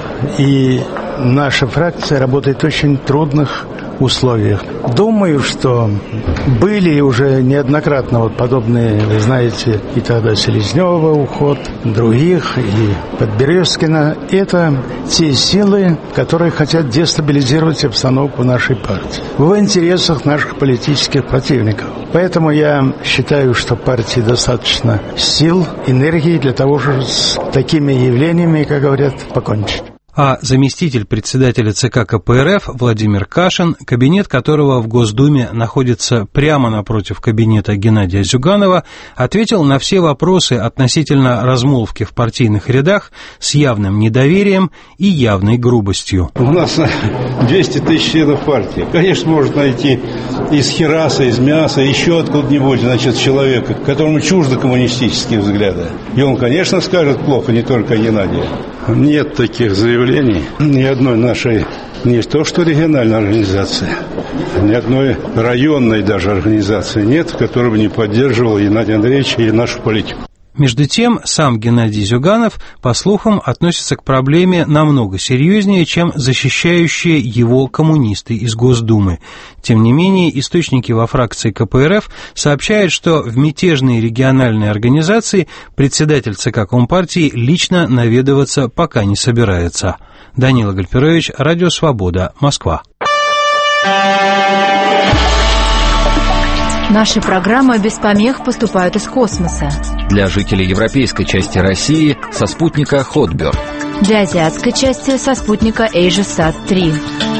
[SPEAKER 15] и наша фракция работает в очень трудных условиях. Думаю, что были уже неоднократно вот подобные, вы знаете, и тогда Селезнёва уход, других, и Подберезкина. Это те силы, которые хотят дестабилизировать обстановку нашей партии в интересах наших политических противников. Поэтому я считаю, что партии достаточно сил, энергии для того, чтобы с такими явлениями, как говорят, покончить.
[SPEAKER 14] А заместитель председателя ЦК КПРФ Владимир Кашин, кабинет которого в Госдуме находится прямо напротив кабинета Геннадия Зюганова, ответил на все вопросы относительно размолвки в партийных рядах с явным недоверием и явной грубостью.
[SPEAKER 16] У нас 200 тысяч членов партии. Конечно, может найти из Хераса, из Мяса, еще откуда-нибудь, значит, человека, которому чужды коммунистические взгляды. И он, конечно, скажет плохо не только о Геннадии. Нет таких заявлений ни одной нашей, не то что региональной организации, ни одной районной даже организации нет, которая бы не поддерживала Геннадия Андреевича и нашу политику.
[SPEAKER 14] Между тем, сам Геннадий Зюганов, по слухам, относится к проблеме намного серьезнее, чем защищающие его коммунисты из Госдумы. Тем не менее, источники во фракции КПРФ сообщают, что в мятежные региональные организации председатель ЦК Компартии лично наведываться пока не собирается. Данила Гальперович, Радио Свобода, Москва.
[SPEAKER 17] Наши программы без помех поступают из космоса.
[SPEAKER 2] Для жителей европейской части России со спутника Хотбер.
[SPEAKER 17] Для азиатской части со спутника AsiaSat-3.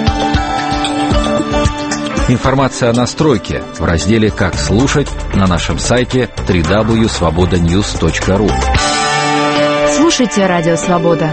[SPEAKER 2] Информация о настройке в разделе «Как слушать» на нашем сайте www.svobodanews.ru.
[SPEAKER 17] слушайте Радио Свобода.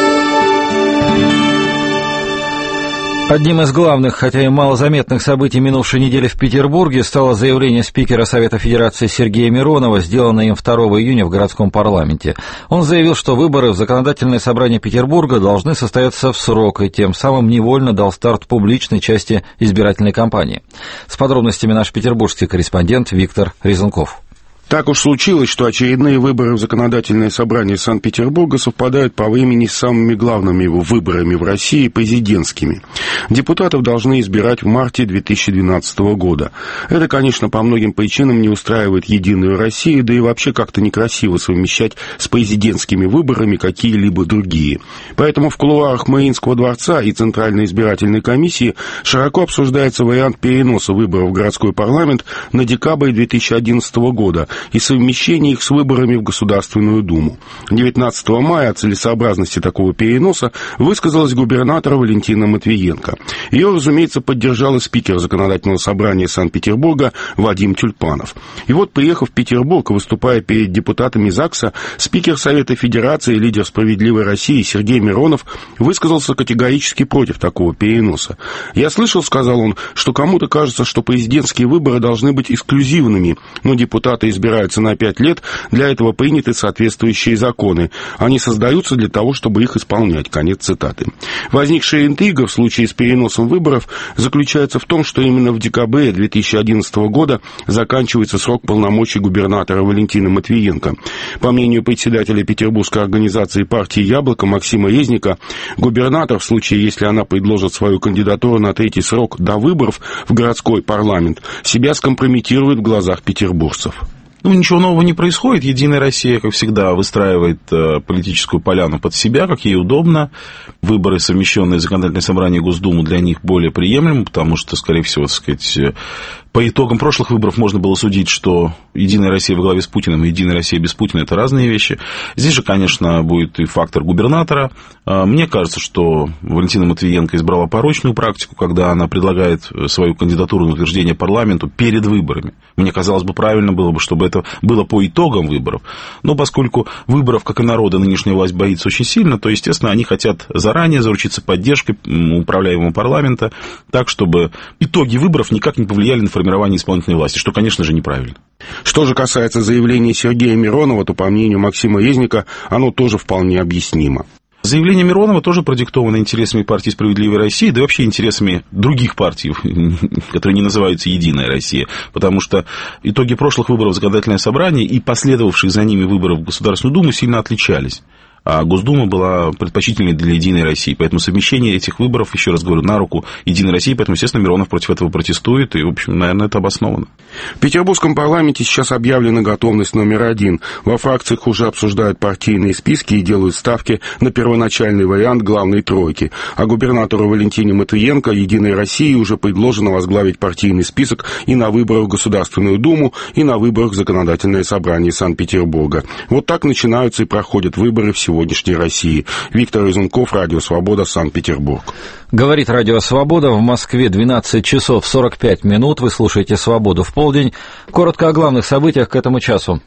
[SPEAKER 2] Одним из главных, хотя и малозаметных событий минувшей недели в Петербурге стало заявление спикера Совета Федерации Сергея Миронова, сделанное им 2 июня в городском парламенте. Он заявил, что выборы в Законодательное собрание Петербурга должны состояться в срок, и тем самым невольно дал старт публичной части избирательной кампании. С подробностями наш петербургский корреспондент Виктор Резунков.
[SPEAKER 18] Так уж случилось, что очередные выборы в Законодательное собрание Санкт-Петербурга совпадают по времени с самыми главными его выборами в России, президентскими. Депутатов должны избирать в марте 2012 года. Это, конечно, по многим причинам не устраивает Единую Россию, да и вообще как-то некрасиво совмещать с президентскими выборами какие-либо другие. Поэтому в кулуарах Мариинского дворца и Центральной избирательной комиссии широко обсуждается вариант переноса выборов в городской парламент на декабрь 2011 года, и совмещение их с выборами в Государственную Думу. 19 мая о целесообразности такого переноса высказалась губернатор Валентина Матвиенко. Ее, разумеется, поддержал и спикер Законодательного собрания Санкт-Петербурга Вадим Тюльпанов. И вот, приехав в Петербург и выступая перед депутатами ЗАГСа, спикер Совета Федерации и лидер «Справедливой России» Сергей Миронов высказался категорически против такого переноса. «Я слышал, — сказал он, — что кому-то кажется, что президентские выборы должны быть эксклюзивными, но депутаты избираются на 5 лет, для этого приняты соответствующие законы. Они создаются для того, чтобы их исполнять». Конец цитаты. Возникшая интрига в случае с переносом выборов заключается в том, что именно в декабре 2011 года заканчивается срок полномочий губернатора Валентина Матвиенко. По мнению председателя Петербургской организации партии «Яблоко» Максима Резника, губернатор, в случае, если она предложит свою кандидатуру на 3-й срок до выборов в городской парламент, себя скомпрометирует в глазах петербуржцев.
[SPEAKER 19] Ничего нового не происходит. Единая Россия, как всегда, выстраивает политическую поляну под себя, как ей удобно. Выборы, совмещенные Законодательное собрание и Госдуму, для них более приемлемы, потому что, скорее всего, так сказать, по итогам прошлых выборов можно было судить, что Единая Россия во главе с Путиным и Единая Россия без Путина – это разные вещи. Здесь же, конечно, будет и фактор губернатора. Мне кажется, что Валентина Матвиенко избрала порочную практику, когда она предлагает свою кандидатуру на утверждение парламенту перед выборами. Мне казалось бы, правильно было бы, чтобы это было по итогам выборов. Но поскольку выборов, как и народа, нынешняя власть боится очень сильно, то, естественно, они хотят заранее заручиться поддержкой управляемого парламента, так, чтобы итоги выборов никак не повлияли на формирование исполнительной власти, что, конечно же, неправильно.
[SPEAKER 18] Что же касается заявления Сергея Миронова, то, по мнению Максима Резника, оно тоже вполне объяснимо.
[SPEAKER 19] Заявление Миронова тоже продиктовано интересами партии «Справедливой России», да и вообще интересами других партий, которые не называются «Единая Россия», потому что итоги прошлых выборов в Законодательное собрание и последовавших за ними выборов в Государственную Думу сильно отличались. А Госдума была предпочтительной для «Единой России». Поэтому совмещение этих выборов, еще раз говорю, на руку «Единой России», поэтому, естественно, Миронов против этого протестует, и, в общем, наверное, это обосновано.
[SPEAKER 18] В Петербургском парламенте сейчас объявлена готовность номер 1. Во фракциях уже обсуждают партийные списки и делают ставки на первоначальный вариант главной тройки. А губернатору Валентине Матвиенко «Единой России» уже предложено возглавить партийный список и на выборах в Государственную Думу, и на выборах в Законодательное собрание Санкт-Петербурга. Вот так начинаются и проходят выборы в сегодняшней России. Виктор Резунков, Радио Свобода, Санкт-Петербург.
[SPEAKER 2] Говорит Радио Свобода. В Москве 12 часов 45 минут. Вы слушаете «Свободу в полдень». Коротко о главных событиях к этому часу.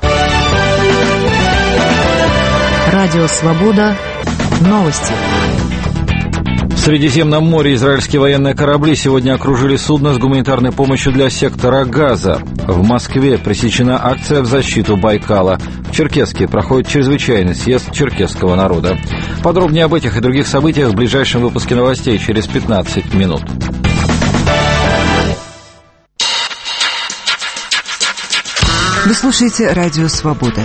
[SPEAKER 1] Радио Свобода. Новости.
[SPEAKER 2] В Средиземном море израильские военные корабли сегодня окружили судно с гуманитарной помощью для сектора Газа. В Москве пресечена акция в защиту Байкала. В Черкесске проходит чрезвычайный съезд черкесского народа. Подробнее об этих и других событиях в ближайшем выпуске новостей через 15 минут.
[SPEAKER 20] Вы слушаете Радио Свобода.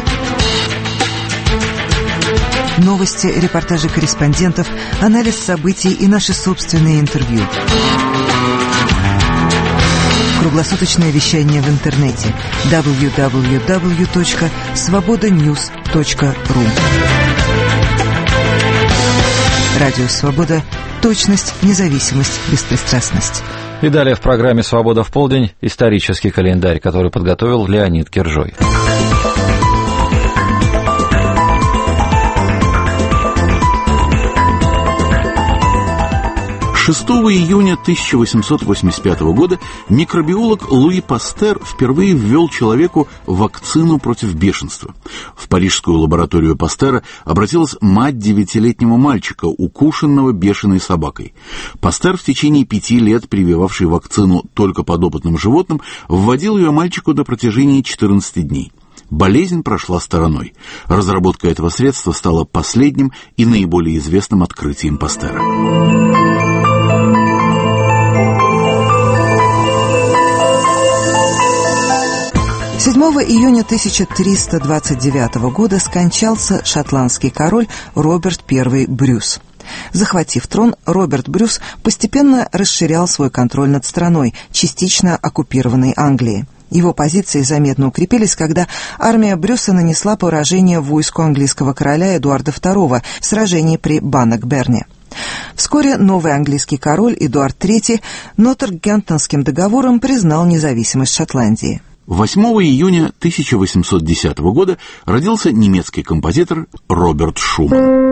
[SPEAKER 20] Новости, репортажи корреспондентов, анализ событий и наши собственные интервью. Круглосуточное вещание в интернете www.svobodanews.ru. Радио Свобода. Точность, независимость, беспристрастность.
[SPEAKER 2] И далее в программе «Свобода в полдень» исторический календарь, который подготовил Леонид Киржой.
[SPEAKER 18] 6 июня 1885 года микробиолог Луи Пастер впервые ввел человеку вакцину против бешенства. В парижскую лабораторию Пастера обратилась мать 9-летнего мальчика, укушенного бешеной собакой. Пастер, в течение 5 лет прививавший вакцину только подопытным животным, вводил ее мальчику на протяжении 14 дней. Болезнь прошла стороной. Разработка этого средства стала последним и наиболее известным открытием Пастера.
[SPEAKER 20] 7 июня 1329 года скончался шотландский король Роберт I Брюс. Захватив трон, Роберт Брюс постепенно расширял свой контроль над страной, частично оккупированной Англией. Его позиции заметно укрепились, когда армия Брюса нанесла поражение войску английского короля Эдуарда II в сражении при Баннокберне. Вскоре новый английский король Эдуард III Нортгемптонским договором признал независимость Шотландии.
[SPEAKER 18] 8 июня 1810 года родился немецкий композитор Роберт Шуман.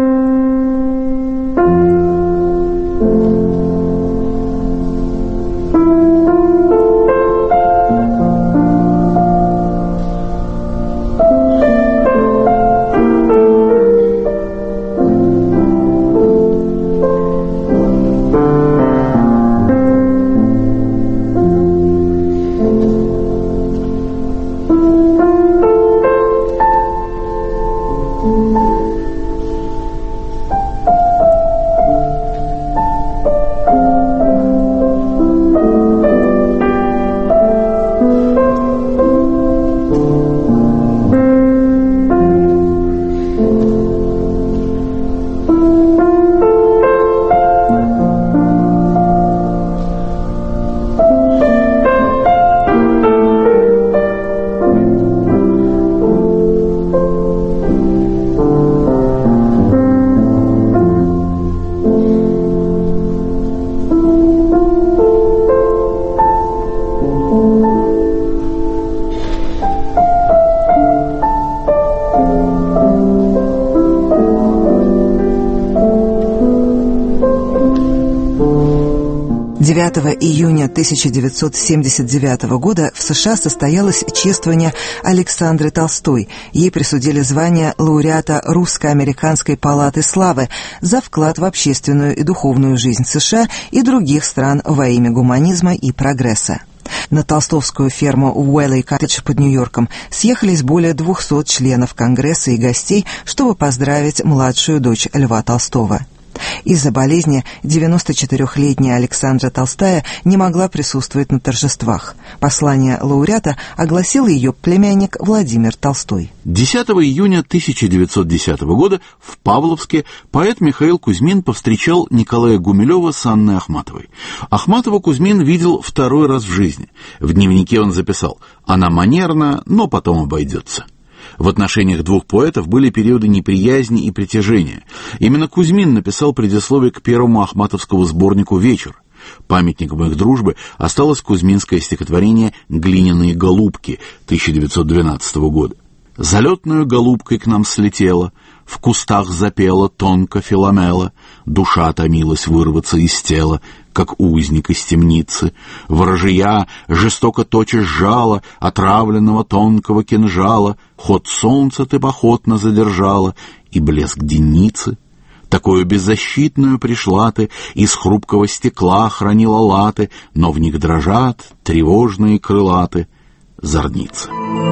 [SPEAKER 20] Июня 1979 года в США состоялось чествование Александры Толстой. Ей присудили звание лауреата Русско-американской палаты славы за вклад в общественную и духовную жизнь США и других стран во имя гуманизма и прогресса. На толстовскую ферму Уэлли-Коттедж под Нью-Йорком съехались более 200 членов Конгресса и гостей, чтобы поздравить младшую дочь Льва Толстого. Из-за болезни 94-летняя Александра Толстая не могла присутствовать на торжествах. Послание лауреата огласил ее племянник Владимир Толстой.
[SPEAKER 18] 10 июня 1910 года в Павловске поэт Михаил Кузьмин повстречал Николая Гумилева с Анной Ахматовой. Ахматова Кузьмин видел 2-й раз в жизни. В дневнике он записал: «Она манерна, но потом обойдется». В отношениях двух поэтов были периоды неприязни и притяжения. Именно Кузьмин написал предисловие к первому ахматовскому сборнику «Вечер». Памятником их дружбы осталось кузьминское стихотворение «Глиняные голубки» 1912 года. «Залетную голубкой к нам слетела, в кустах запела тонко Филомела, душа томилась вырваться из тела, как узник из темницы. Ворожия жестоко точишь жало отравленного тонкого кинжала, ход солнца ты походно задержала и блеск денницы. Такую беззащитную пришла ты, из хрупкого стекла хранила латы, но в них дрожат тревожные крылаты зорницы».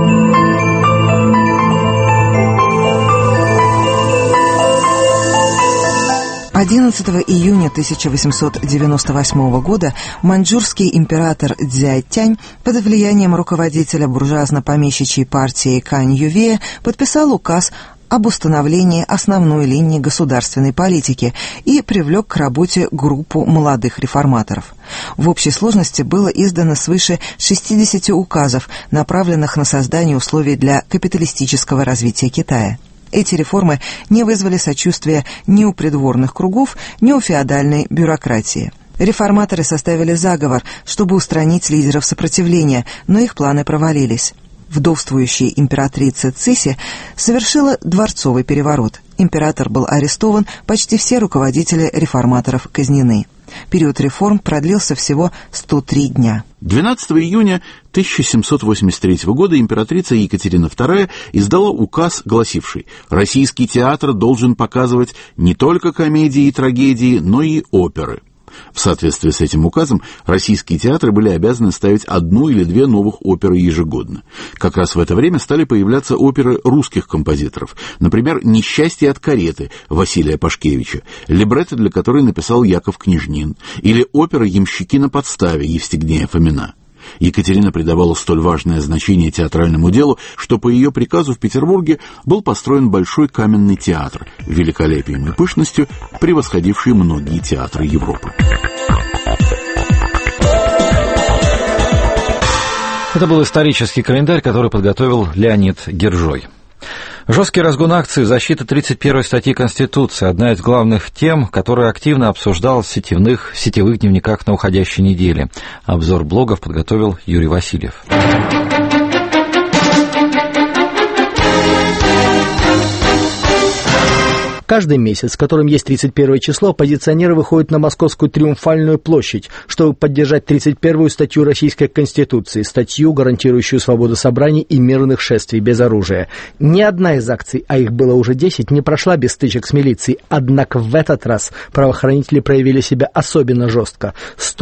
[SPEAKER 20] 11 июня 1898 года маньчжурский император Цзяйтянь под влиянием руководителя буржуазно-помещичьей партии Кань Ювея подписал указ об установлении основной линии государственной политики и привлек к работе группу молодых реформаторов. В общей сложности было издано свыше 60 указов, направленных на создание условий для капиталистического развития Китая. Эти реформы не вызвали сочувствия ни у придворных кругов, ни у феодальной бюрократии. Реформаторы составили заговор, чтобы устранить лидеров сопротивления, но их планы провалились. Вдовствующая императрица Цыси совершила дворцовый переворот. Император был арестован, почти все руководители реформаторов казнены. Период реформ продлился всего 103 дня.
[SPEAKER 21] 12 июня 1783 года императрица Екатерина II издала указ, гласивший: «Российский театр должен показывать не только комедии и трагедии, но и оперы». В соответствии с этим указом российские театры были обязаны ставить 1 или 2 новых оперы ежегодно. Как раз в это время стали появляться оперы русских композиторов. Например, «Несчастье от кареты» Василия Пашкевича, либретто для которой написал Яков Княжнин, или опера «Ямщики на подставе» Евстигнея Фомина. Екатерина придавала столь важное значение театральному делу, что по ее приказу в Петербурге был построен большой каменный театр, великолепием и пышностью превосходивший многие театры Европы.
[SPEAKER 2] Это был исторический календарь, который подготовил Леонид Гержой. Жесткий разгон акций защиты 31-й статьи Конституции – одна из главных тем, которая активно обсуждалась в сетевых дневниках на уходящей неделе. Обзор блогов подготовил Юрий Васильев.
[SPEAKER 22] Каждый месяц, в котором есть 31 число, оппозиционеры выходят на Московскую Триумфальную площадь, чтобы поддержать 31-ю статью Российской Конституции, статью, гарантирующую свободу собраний и мирных шествий без оружия. Ни одна из акций, а их было уже 10, не прошла без стычек с милицией, однако в этот раз правоохранители проявили себя особенно жестко.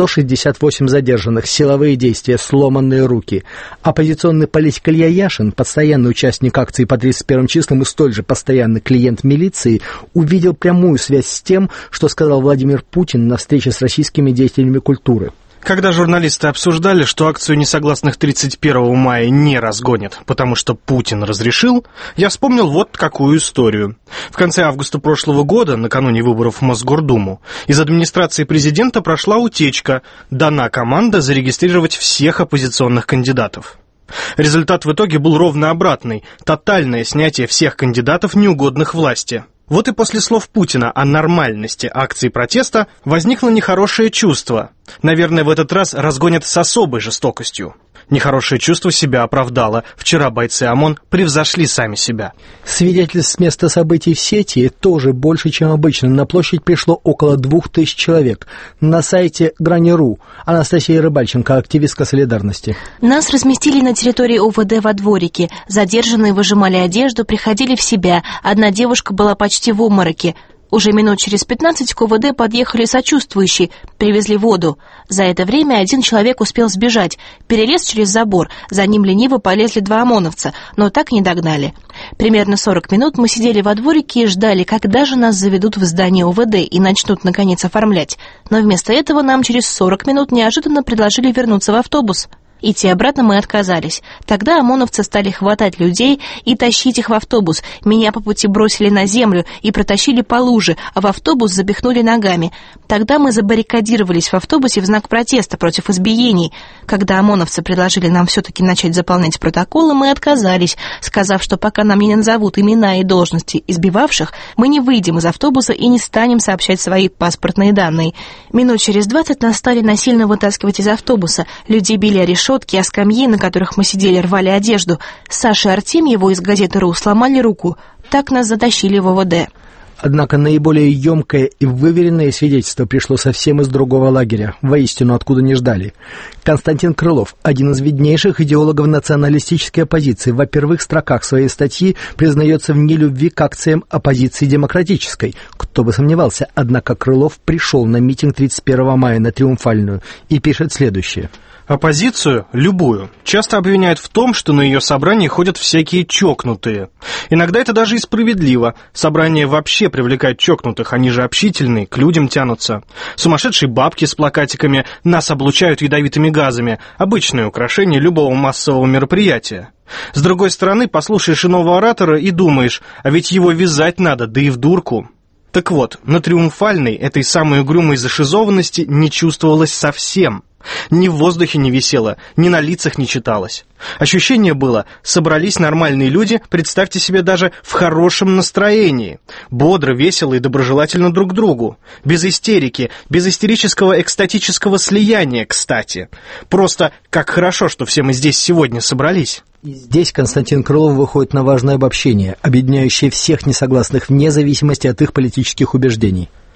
[SPEAKER 22] 168 задержанных, силовые действия, сломанные руки. Оппозиционный политик Илья Яшин, постоянный участник акции по 31 числам и столь же постоянный клиент милиции, увидел прямую связь с тем, что сказал Владимир Путин на встрече с российскими деятелями культуры.
[SPEAKER 23] Когда журналисты обсуждали, что акцию несогласных 31 мая не разгонят, потому что Путин разрешил, я вспомнил вот какую историю. В конце августа прошлого года, накануне выборов в Мосгордуму, из администрации президента прошла утечка, дана команда зарегистрировать всех оппозиционных кандидатов. Результат в итоге был ровно обратный – тотальное снятие всех кандидатов, неугодных власти. Вот и после слов Путина о нормальности акции протеста возникло нехорошее чувство. Наверное, в этот раз разгонят с особой жестокостью. Нехорошее чувство себя оправдало. Вчера бойцы ОМОН превзошли сами себя.
[SPEAKER 22] Свидетельств с места событий в сети тоже больше, чем обычно. На площадь пришло около 2000 человек. На сайте Грани.ру Анастасия Рыбальченко, активистка солидарности.
[SPEAKER 17] Нас разместили на территории ОВД во дворике. Задержанные выжимали одежду, приходили в себя. Одна девушка была почти в обмороке. Уже минут через 15 к ОВД подъехали сочувствующие, привезли воду. За это время один человек успел сбежать, перелез через забор, за ним лениво полезли 2 ОМОНовца, но так и не догнали. Примерно 40 минут мы сидели во дворике и ждали, когда же нас заведут в здание ОВД и начнут наконец оформлять. Но вместо этого нам через 40 минут неожиданно предложили вернуться в автобус. Идти обратно мы отказались. Тогда ОМОНовцы стали хватать людей и тащить их в автобус. Меня по пути бросили на землю и протащили по луже, а в автобус запихнули ногами. Тогда мы забаррикадировались в автобусе в знак протеста против избиений. Когда ОМОНовцы предложили нам все-таки начать заполнять протоколы, мы отказались, сказав, что пока нам не назовут имена и должности избивавших, мы не выйдем из автобуса и не станем сообщать свои паспортные данные. Минут через 20 нас стали насильно вытаскивать из автобуса. Людей били о решетки, а скамьи, на которых мы сидели, рвали одежду. Саше Артемьеву из газеты «Ру» сломали руку. Так нас затащили в ОВД.
[SPEAKER 22] Однако наиболее емкое и выверенное свидетельство пришло совсем из другого лагеря, воистину откуда не ждали. Константин Крылов, один из виднейших идеологов националистической оппозиции, во первых строках своей статьи признается в нелюбви к акциям оппозиции демократической. Кто бы сомневался, однако Крылов пришел на митинг 31 мая на Триумфальную и пишет следующее.
[SPEAKER 23] Оппозицию, любую, часто обвиняют в том, что на ее собрании ходят всякие чокнутые. Иногда это даже и справедливо. Собрания вообще привлекают чокнутых, они же общительные, к людям тянутся. Сумасшедшие бабки с плакатиками «Нас облучают ядовитыми газами» – обычное украшение любого массового мероприятия. С другой стороны, послушаешь иного оратора и думаешь, а ведь его вязать надо, да и в дурку. Так вот, на Триумфальной этой самой угрюмой зашизованности не чувствовалось совсем. Ни в воздухе не висело, ни на лицах не читалось. Ощущение было, собрались нормальные люди, представьте себе, даже в хорошем настроении. Бодро, весело и доброжелательно друг к другу. Без истерики, без истерического экстатического слияния, кстати. Просто как хорошо, что все мы здесь сегодня собрались.
[SPEAKER 22] И здесь Константин Крылов выходит на важное обобщение, объединяющее всех несогласных вне зависимости от их политических убеждений.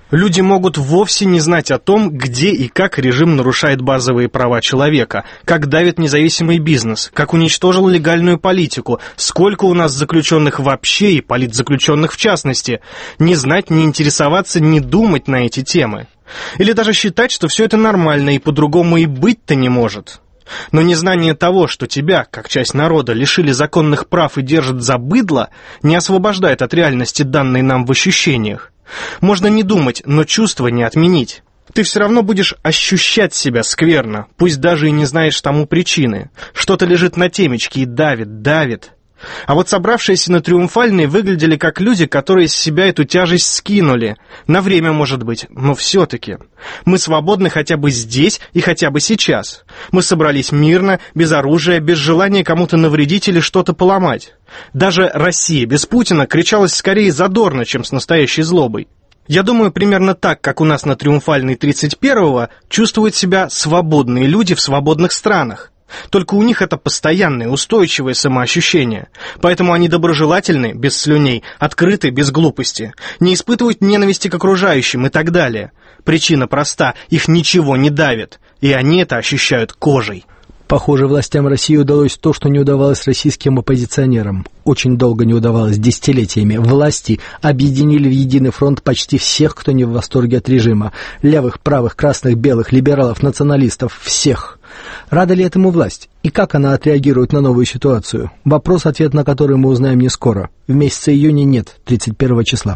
[SPEAKER 23] Люди могут вовсе не знать о том, где и как режим нарушает базовые права человека, как давит независимый бизнес, как уничтожил легальную политику, сколько у нас заключенных вообще и политзаключенных в частности. Не знать, не интересоваться, не думать на эти темы. Или даже считать, что все это нормально и по-другому и быть-то не может. Но незнание того, что тебя, как часть народа, лишили законных прав и держат за быдло, не освобождает от реальности, данной нам в ощущениях. Можно не думать, но чувства не отменить. Ты все равно будешь ощущать себя скверно, пусть даже и не знаешь тому причины. Что-то лежит на темечке и давит. А вот собравшиеся на Триумфальной выглядели как люди, которые с себя эту тяжесть скинули. На время, может быть, но все-таки. Мы свободны хотя бы здесь и хотя бы сейчас. Мы собрались мирно, без оружия, без желания кому-то навредить или что-то поломать. Даже Россия без Путина кричалась скорее задорно, чем с настоящей злобой. Я думаю, примерно так, как у нас на Триумфальной 31-го чувствуют себя свободные люди в свободных странах. Только у них это постоянное, устойчивое самоощущение. Поэтому они доброжелательны, без слюней, открыты, без глупости, не испытывают ненависти к окружающим и так далее. Причина проста, их ничего не давит, и они это ощущают кожей.
[SPEAKER 22] Похоже, властям России удалось то, что не удавалось российским оппозиционерам. Очень долго не удавалось, десятилетиями. Власти объединили в единый фронт почти всех, кто не в восторге от режима. Левых, правых, красных, белых, либералов, националистов, всех. Рада ли этому власть? И как она отреагирует на новую ситуацию? Вопрос, ответ на который мы узнаем не скоро. В месяце июня нет, 31 числа.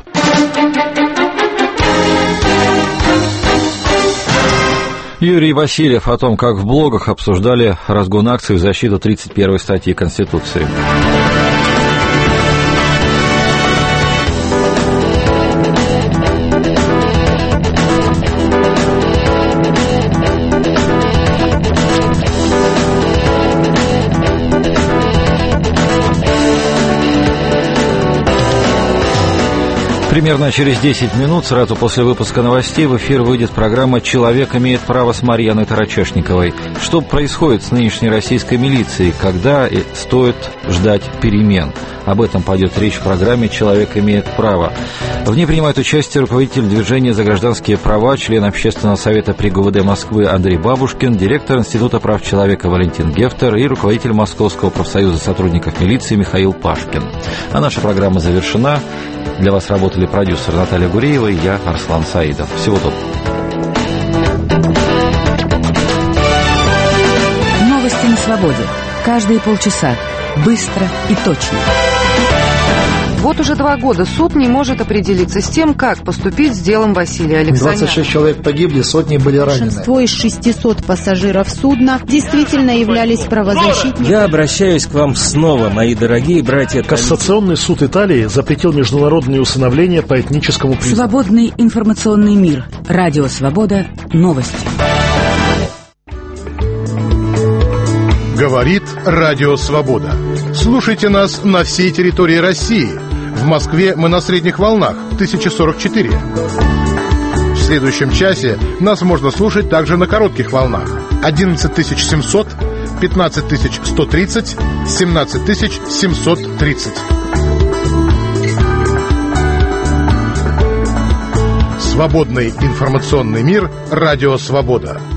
[SPEAKER 2] Юрий Васильев о том, как в блогах обсуждали разгон акций в защиту 31 статьи Конституции. Примерно через 10 минут, сразу после выпуска новостей, в эфир выйдет программа «Человек имеет право» с Марьяной Тарачешниковой. Что происходит с нынешней российской милицией, когда стоит ждать перемен? Об этом пойдет речь в программе «Человек имеет право». В ней принимает участие руководитель движения «За гражданские права», член Общественного совета при ГУВД Москвы Андрей Бабушкин, директор Института прав человека Валентин Гефтер и руководитель Московского профсоюза сотрудников милиции Михаил Пашкин. А наша программа завершена. Для вас работали продюсер Наталья Гуреева и я, Арслан Саидов. Всего доброго.
[SPEAKER 1] Новости на свободе. Каждые полчаса. Быстро и точно.
[SPEAKER 3] Вот уже 2 года суд не может определиться с тем, как поступить с делом Василия Алексаняна.
[SPEAKER 4] 26 человек погибли, сотни были ранены.
[SPEAKER 5] Большинство из 600 пассажиров судна действительно являлись правозащитниками.
[SPEAKER 24] Я обращаюсь к вам снова, мои дорогие братья.
[SPEAKER 25] Кассационный суд Италии запретил международные усыновления по этническому признаку.
[SPEAKER 1] Свободный информационный мир. Радио «Свобода». Новости.
[SPEAKER 26] Говорит Радио Свобода. Слушайте нас на всей территории России. В Москве мы на средних волнах 1044. В следующем часе нас можно слушать также на коротких волнах 11700, 15130, 17730. Свободный информационный мир. Радио Свобода.